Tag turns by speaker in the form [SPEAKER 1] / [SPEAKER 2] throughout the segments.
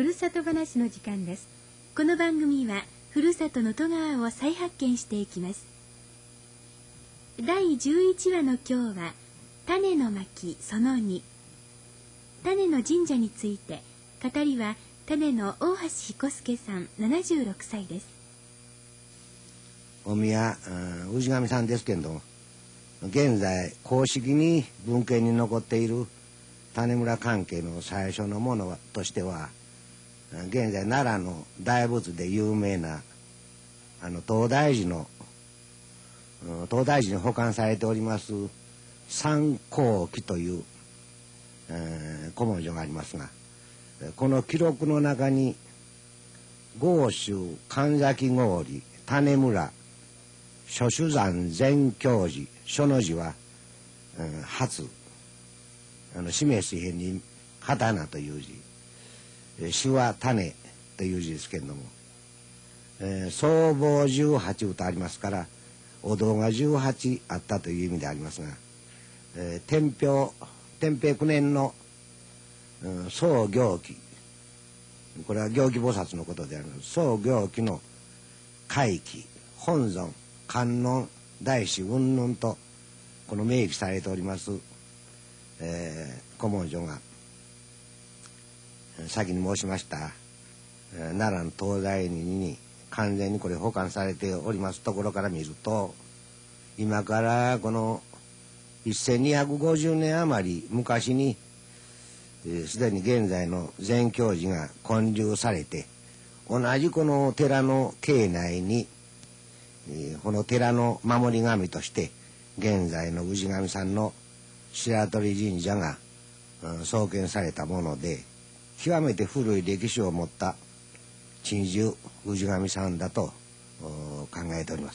[SPEAKER 1] ふるさと話の時間です。この番組はふるさとの戸川を再発見していきます。第11話の今日は種の巻その2、種の神社について。語りは種の大橋彦介さん76歳です。
[SPEAKER 2] お宮氏神さんですけど、現在公式に文献に残っている種村関係の最初のものとしては、現在奈良の大仏で有名な東大寺に保管されております三光記という、古文書がありますが、この記録の中に豪州神崎郡種村諸主山全教寺書の字は、初示すへんに刀という字、詩は種という字ですけれども、僧帽18とありますから、お堂が18あったという意味でありますが、天平9年の宗行基、これは行基菩薩のことであります。宗行基の会期本尊観音大師云々とこの明記されております、古文書が、先に申しました、奈良の東大寺に完全にこれ保管されておりますところから見ると、今からこの1250年余り昔にすでに現在の全教寺が建立されて、同じこの寺の境内に、この寺の守り神として現在の氏神さんの白鳥神社が、創建されたもので、極めて古い歴史を持った鎮守氏神さんだと考えております。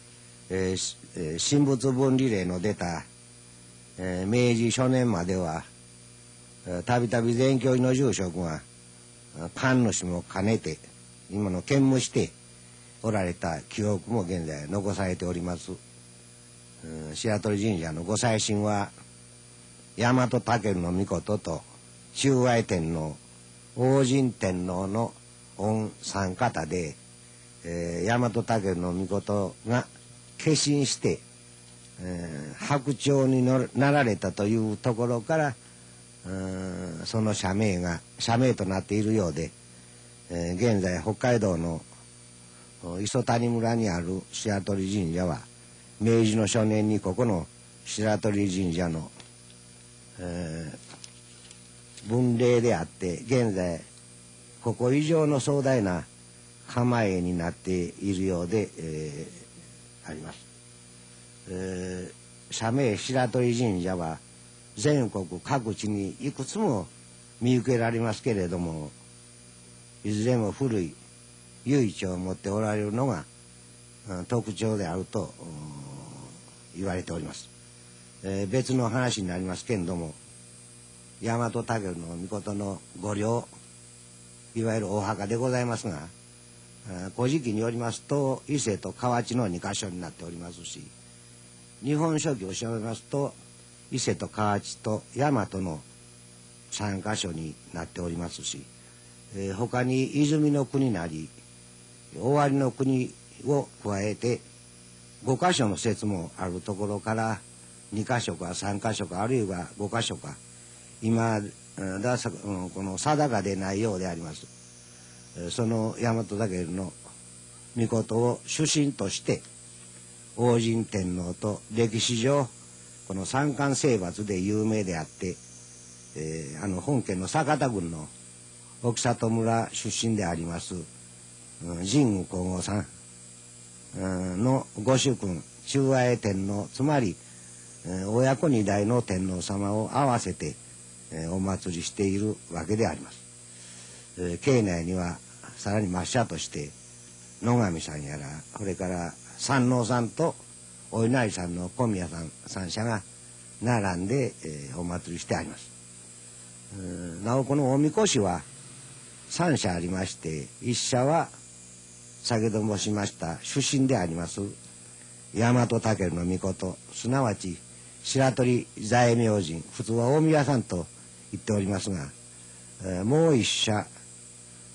[SPEAKER 2] 神仏分離令の出た、明治初年まではたびたび全教寺の住職が神主も兼ねて今の兼務しておられた記憶も現在残されております。白鳥神社のご祭神は大和武尊命と中愛天皇王神天皇の御三方で、大和武尊命が化身して、白鳥になられたというところから、その社名となっているようで、現在北海道の磯谷村にある白鳥神社は明治の初年にここの白鳥神社の、分霊であって、現在ここ以上の壮大な構えになっているようで、あります。社名白鳥神社は全国各地にいくつも見受けられますけれども、いずれも古い由緒を持っておられるのが、特徴であると言われております。別の話になりますけれども、大和武尊の御陵、いわゆるお墓でございますが、古事記によりますと伊勢と河内の2カ所になっておりますし、日本書紀を調べますと伊勢と河内と大和の3カ所になっておりますし、他に泉の国なり尾張の国を加えて5カ所の説もあるところから、2カ所か3カ所かあるいは5カ所か、今この定かでないようであります。その大和武の命を主神として王神天皇と歴史上この三冠征伐で有名であって、本県の酒田郡の奥里村出身であります神武皇后さんのご主君中愛天皇、つまり親子二代の天皇様を合わせてお祭りしているわけであります。境内にはさらに抹茶として野上さんやら、それから山王さんとお稲荷さんの小宮さん三社が並んで、お祭りしてあります。なおこのおみこしは3社ありまして、1社は先ほど申しました出身であります大和武の命、すなわち白鳥大明神、普通は大宮さんと言っておりますが、もう1社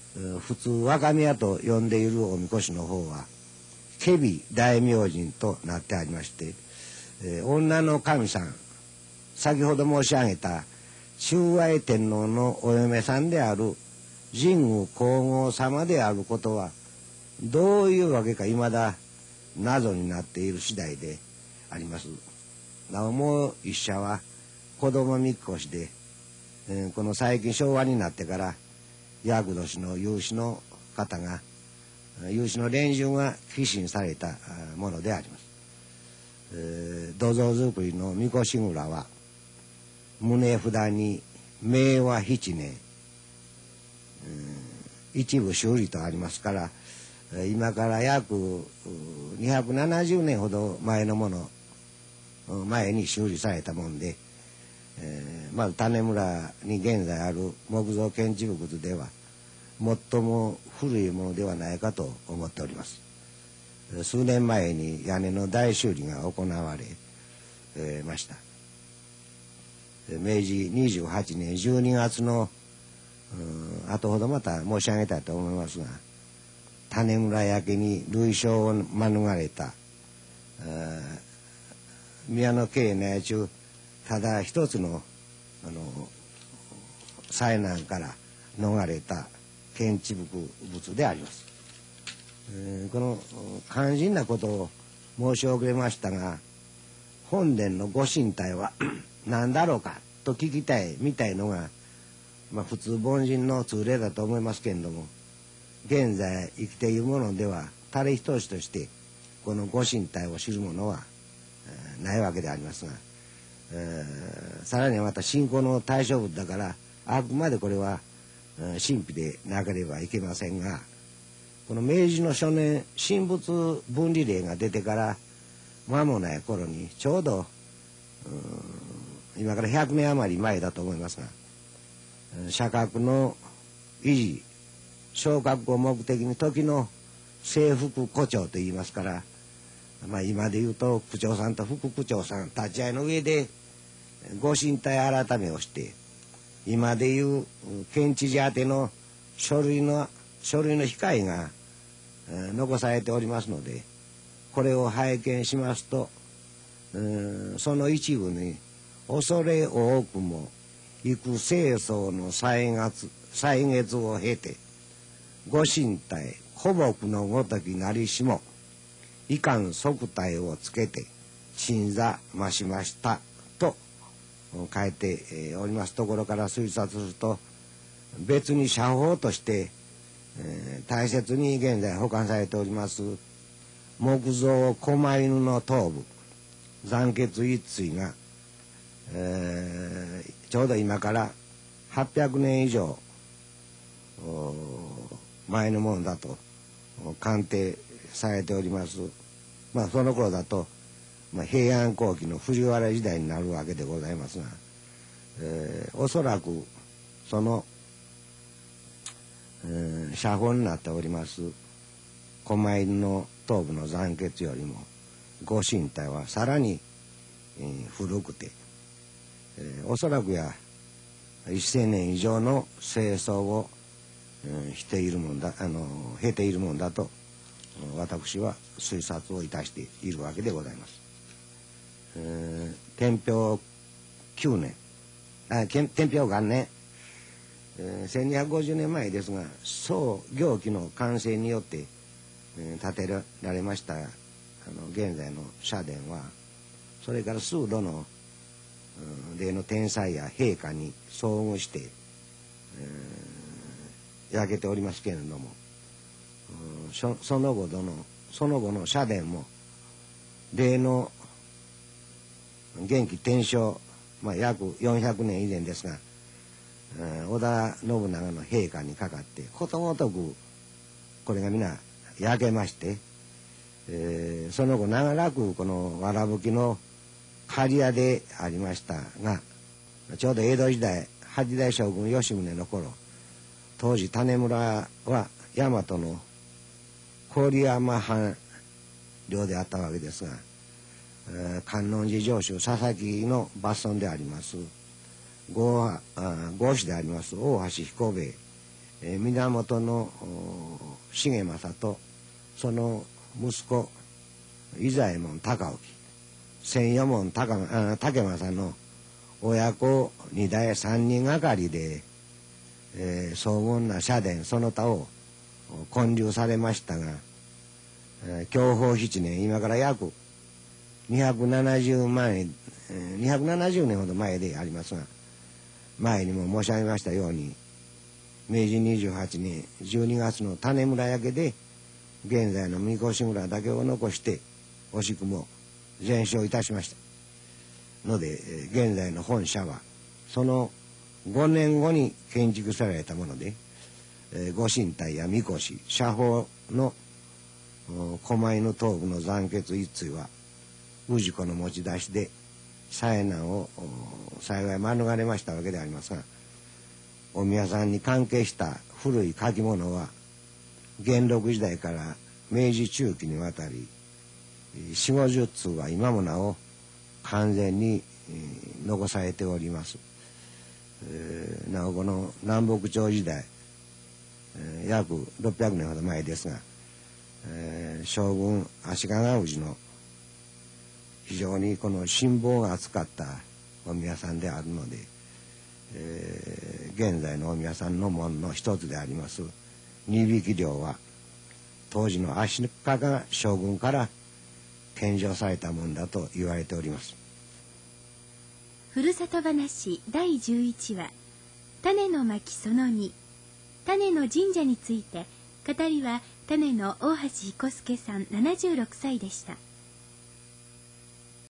[SPEAKER 2] 普通若宮と呼んでいるおみこしの方はケビ大明神となってありまして、女の神さん、先ほど申し上げた中愛天皇のお嫁さんである神武皇后様であることはどういうわけか未だ謎になっている次第であります。なおもう一社は子供みっこしで、この最近昭和になってから厄年の有志の方が有志の連中が寄進されたものであります。土蔵作りのみこし蔵は棟札に明和7年一部修理とありますから、今から約270年ほど前のもの前に修理されたもんで、まず種村に現在ある木造建築物では最も古いものではないかと思っております。数年前に屋根の大修理が行われました。明治28年12月の後ほどまた申し上げたいと思いますが、種村焼けに類焼を免れた宮の境内中ただ一つの災難から逃れた建築物であります。この肝心なことを申し遅れましたが、本殿のご神体は何だろうかと聞きたいみたいのが、普通凡人の通例だと思いますけれども、現在生きているものでは誰一人としてこのご神体を知るものはないわけでありますが、さらにまた信仰の対象物だからあくまでこれは神秘でなければいけませんが、この明治の初年神仏分離令が出てから間もない頃にちょうど今から100年余り前だと思いますが、社格の維持昇格を目的に時の制服区長といいますから、今で言うと区長さんと副区長さん立ち会いの上でご神体改めをして、今で言う県知事宛ての書類の控えが残されておりますので、これを拝見しますと、その一部に恐れ多くも幾清掃の歳月を経てご神体古木のごときなりしもいかん足体をつけて鎮座ましましたと書いておりますところから推察すると、別に写法として大切に現在保管されております木造狛犬の頭部残血一対が、ちょうど今から800年以上前のものだと鑑定されております。その頃だと、平安後期の藤原時代になるわけでございますが、おそらくその、写本になっております狛犬の頭部の残血よりもご神体はさらに、古くて、おそらくや1000年以上の清掃を、経ているもんだと私は推察をいたしているわけでございます。天平9年天平元年、1250年前ですが、宋行基の完成によって、建てられました現在の社殿は、それから数度の例の天災や陛下に遭遇して、焼けておりますけれども、その後の社殿も例の元気天正、約400年以前ですが、織田信長の陛下にかかってことごとくこれが皆焼けまして、その後長らくこのわらぶきの刈屋でありましたが、ちょうど江戸時代八代将軍吉宗の頃、当時種村は大和の郡山藩領であったわけですが、観音寺城主佐々木の抜村であります郷氏であります大橋彦兵衛源重政とその息子伊左衛門高興千余門竹政の親子二代三人がかりで、荘厳な社殿その他を建立されましたが、享保7年今から約270年ほど前でありますが、前にも申し上げましたように明治28年12月の種村焼けで現在の三越村だけを残して惜しくも全焼いたしましたので、現在の本社はその5年後に建築されたもので、御神体やみこし社宝の狛犬頭部の残血一対は氏子の持ち出しで災難を幸い免れましたわけでありますが、お宮さんに関係した古い書き物は元禄時代から明治中期にわたり4050通は今もなお完全に残されております。なおこの南北朝時代、約600年ほど前ですが、将軍足利氏の非常にこの信望が厚かったお宮さんであるので、現在のお宮さんの門の一つであります新引領は当時の足利将軍から献上されたものだと言われております。
[SPEAKER 1] ふるさと話第11話種の巻その2種の神社について、語りは種の大橋彦介さん76歳でした。